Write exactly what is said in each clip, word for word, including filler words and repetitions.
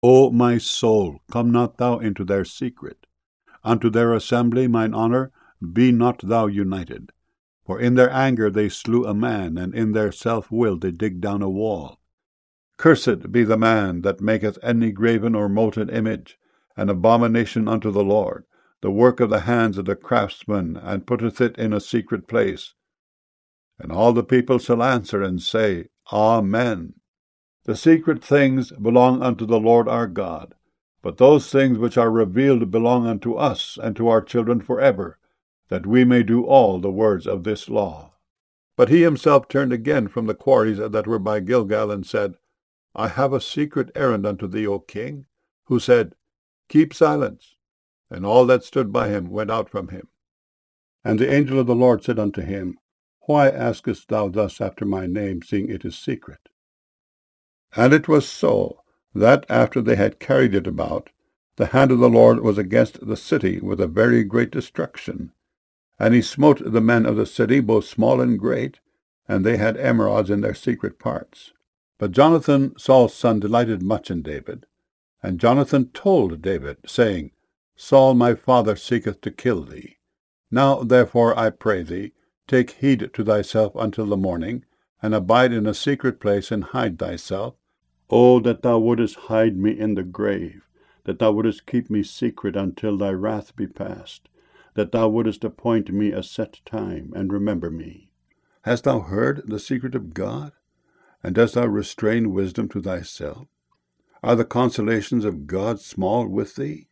O my soul, come not thou into their secret. Unto their assembly, mine honour, be not thou united. For in their anger they slew a man, and in their self-will they dig down a wall. Cursed be the man that maketh any graven or molten image, an abomination unto the Lord, the work of the hands of the craftsman, and putteth it in a secret place. And all the people shall answer and say, Amen. The secret things belong unto the Lord our God, but those things which are revealed belong unto us and to our children forever, that we may do all the words of this law. But he himself turned again from the quarries that were by Gilgal, and said, I have a secret errand unto thee, O king, who said, Keep silence. And all that stood by him went out from him. And the angel of the Lord said unto him, Why askest thou thus after my name, seeing it is secret? And it was so, that after they had carried it about, the hand of the Lord was against the city with a very great destruction. And he smote the men of the city, both small and great, and they had emerods in their secret parts. But Jonathan, Saul's son, delighted much in David. And Jonathan told David, saying, Saul my father seeketh to kill thee. Now therefore I pray thee, take heed to thyself until the morning, and abide in a secret place, and hide thyself. O that thou wouldest hide me in the grave, that thou wouldest keep me secret until thy wrath be past, that thou wouldest appoint me a set time, and remember me. Hast thou heard the secret of God? And dost thou restrain wisdom to thyself? Are the consolations of God small with thee?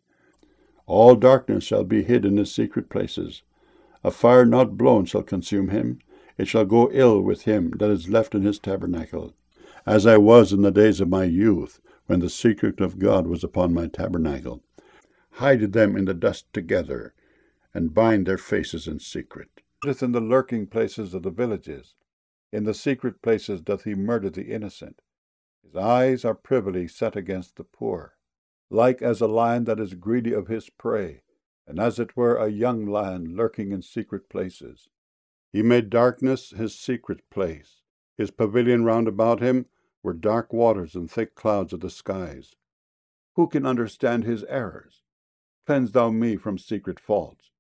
All darkness shall be hid in his secret places. A fire not blown shall consume him. It shall go ill with him that is left in his tabernacle, as I was in the days of my youth, when the secret of God was upon my tabernacle. Hide them in the dust together, and bind their faces in secret. In the lurking places of the villages, in the secret places doth he murder the innocent. His eyes are privily set against the poor, like as a lion that is greedy of his prey, and as it were a young lion lurking in secret places. He made darkness his secret place. His pavilion round about him were dark waters and thick clouds of the skies. Who can understand his errors? Cleanse thou me from secret faults.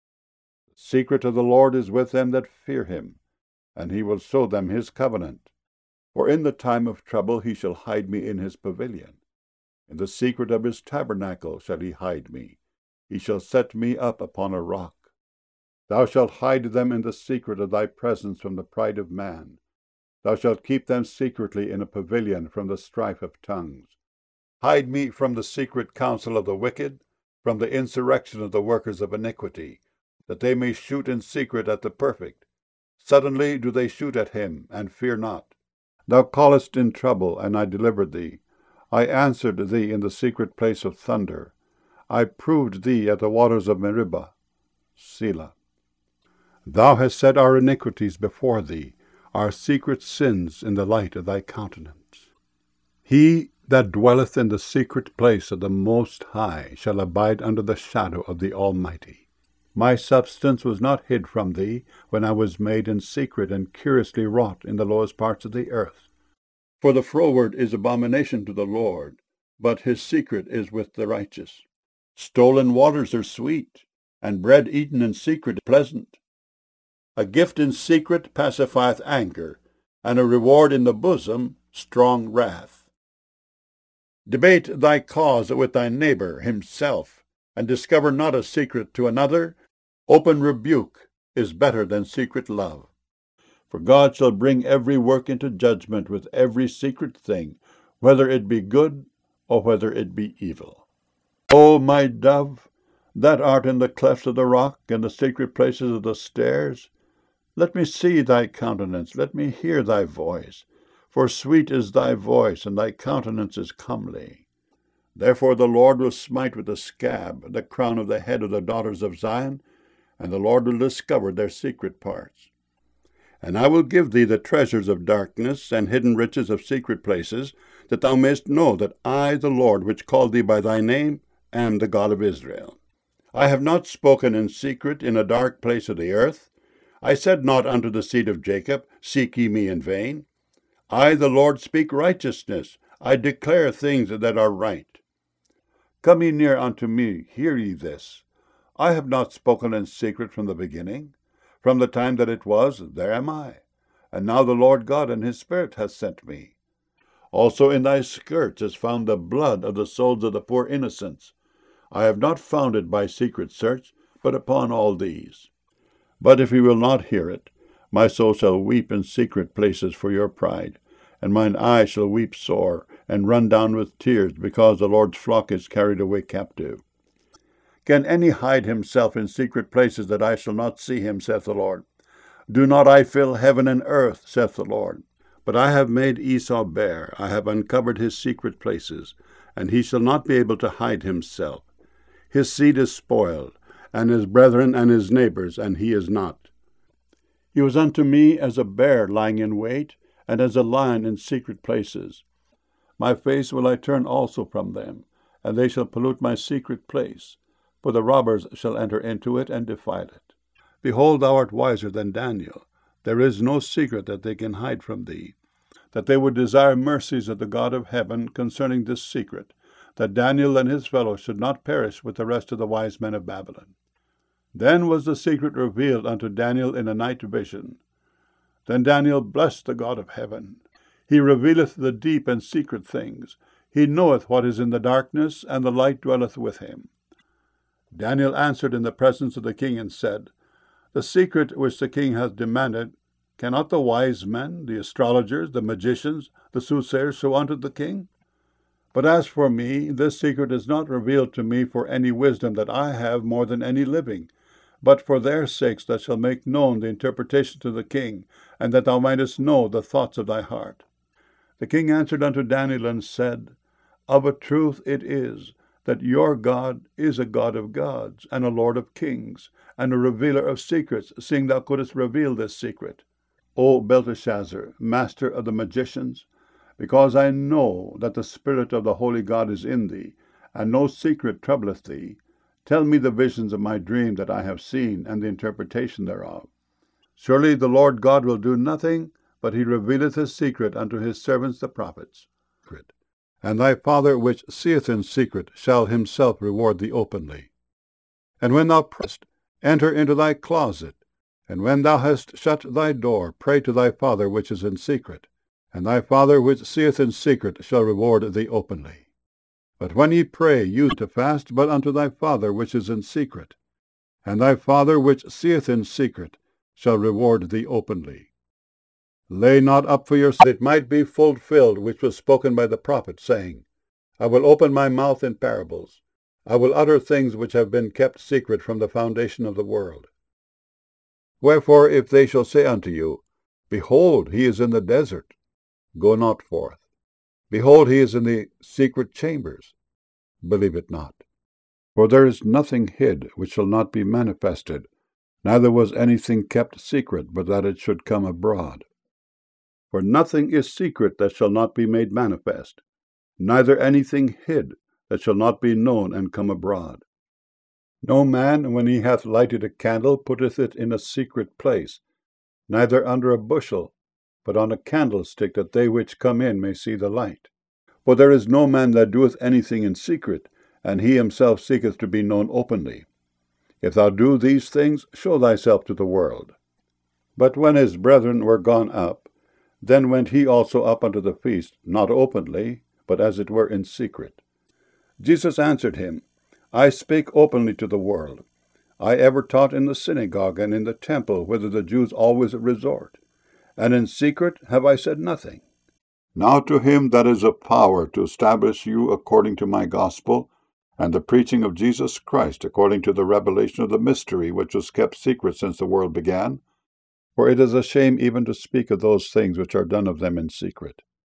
The secret of the Lord is with them that fear him, and he will show them his covenant. For in the time of trouble he shall hide me in his pavilion. In the secret of his tabernacle shall he hide me. He shall set me up upon a rock. Thou shalt hide them in the secret of thy presence from the pride of man. Thou shalt keep them secretly in a pavilion from the strife of tongues. Hide me from the secret counsel of the wicked, from the insurrection of the workers of iniquity, that they may shoot in secret at the perfect. Suddenly do they shoot at him, and fear not. Thou callest in trouble, and I delivered thee. I answered thee in the secret place of thunder. I proved thee at the waters of Meribah. Selah. Thou hast set our iniquities before thee, our secret sins in the light of thy countenance. He that dwelleth in the secret place of the Most High shall abide under the shadow of the Almighty. My substance was not hid from thee when I was made in secret and curiously wrought in the lowest parts of the earth. For the froward is abomination to the Lord, but his secret is with the righteous. Stolen waters are sweet, and bread eaten in secret pleasant. A gift in secret pacifieth anger, and a reward in the bosom strong wrath. Debate thy cause with thy neighbor himself, and discover not a secret to another. Open rebuke is better than secret love. For God shall bring every work into judgment with every secret thing, whether it be good or whether it be evil. O my dove, that art in the clefts of the rock and the secret places of the stairs, let me see thy countenance, let me hear thy voice. For sweet is thy voice, and thy countenance is comely. Therefore the Lord will smite with a scab the crown of the head of the daughters of Zion, and the Lord will discover their secret parts. And I will give thee the treasures of darkness and hidden riches of secret places, that thou mayest know that I, the Lord, which called thee by thy name, am the God of Israel. I have not spoken in secret in a dark place of the earth. I said not unto the seed of Jacob, Seek ye me in vain. I, the Lord, speak righteousness. I declare things that are right. Come ye near unto me, hear ye this. I have not spoken in secret from the beginning. From the time that it was, there am I. And now the Lord God and his Spirit hath sent me. Also in thy skirts is found the blood of the souls of the poor innocents. I have not found it by secret search, but upon all these. But if ye will not hear it, my soul shall weep in secret places for your pride, and mine eye shall weep sore, and run down with tears, because the Lord's flock is carried away captive. Can any hide himself in secret places, that I shall not see him, saith the Lord? Do not I fill heaven and earth, saith the Lord? But I have made Esau bare, I have uncovered his secret places, and he shall not be able to hide himself. His seed is spoiled, and his brethren and his neighbors, and he is not. He was unto me as a bear lying in wait, and as a lion in secret places. My face will I turn also from them, and they shall pollute my secret place, for the robbers shall enter into it and defile it. Behold, thou art wiser than Daniel. There is no secret that they can hide from thee. That they would desire mercies of the God of heaven concerning this secret, that Daniel and his fellows should not perish with the rest of the wise men of Babylon. Then was the secret revealed unto Daniel in a night vision. Then Daniel blessed the God of heaven. He revealeth the deep and secret things. He knoweth what is in the darkness, and the light dwelleth with him. Daniel answered in the presence of the king, and said, The secret which the king hath demanded, cannot the wise men, the astrologers, the magicians, the soothsayers show unto the king? But as for me, this secret is not revealed to me for any wisdom that I have more than any living, but for their sakes that shall make known the interpretation to the king, and that thou mightest know the thoughts of thy heart. The king answered unto Daniel, and said, Of a truth it is, that your God is a God of gods, and a Lord of kings, and a revealer of secrets, seeing thou couldst reveal this secret. O Belteshazzar, master of the magicians, because I know that the Spirit of the holy God is in thee, and no secret troubleth thee, tell me the visions of my dream that I have seen, and the interpretation thereof. Surely the Lord God will do nothing, but he revealeth his secret unto his servants the prophets. And thy Father which seeth in secret shall himself reward thee openly. And when thou prayest, enter into thy closet, and when thou hast shut thy door, pray to thy Father which is in secret, and thy Father which seeth in secret shall reward thee openly. But when ye pray, use to fast but unto thy Father which is in secret, and thy Father which seeth in secret shall reward thee openly. Lay not up for yourself, that it might be fulfilled which was spoken by the prophet, saying, I will open my mouth in parables. I will utter things which have been kept secret from the foundation of the world. Wherefore, if they shall say unto you, Behold, he is in the desert, go not forth. Behold, he is in the secret chambers, believe it not. For there is nothing hid which shall not be manifested, neither was anything kept secret, but that it should come abroad. For nothing is secret that shall not be made manifest, neither anything hid that shall not be known and come abroad. No man, when he hath lighted a candle, putteth it in a secret place, neither under a bushel, but on a candlestick, that they which come in may see the light. For there is no man that doeth anything in secret, and he himself seeketh to be known openly. If thou do these things, show thyself to the world. But when his brethren were gone up, then went he also up unto the feast, not openly, but as it were in secret. Jesus answered him, I spake openly to the world. I ever taught in the synagogue and in the temple, whither the Jews always resort. And in secret have I said nothing. Now to him that is of power to establish you according to my gospel, and the preaching of Jesus Christ according to the revelation of the mystery which was kept secret since the world began, for it is a shame even to speak of those things which are done of them in secret.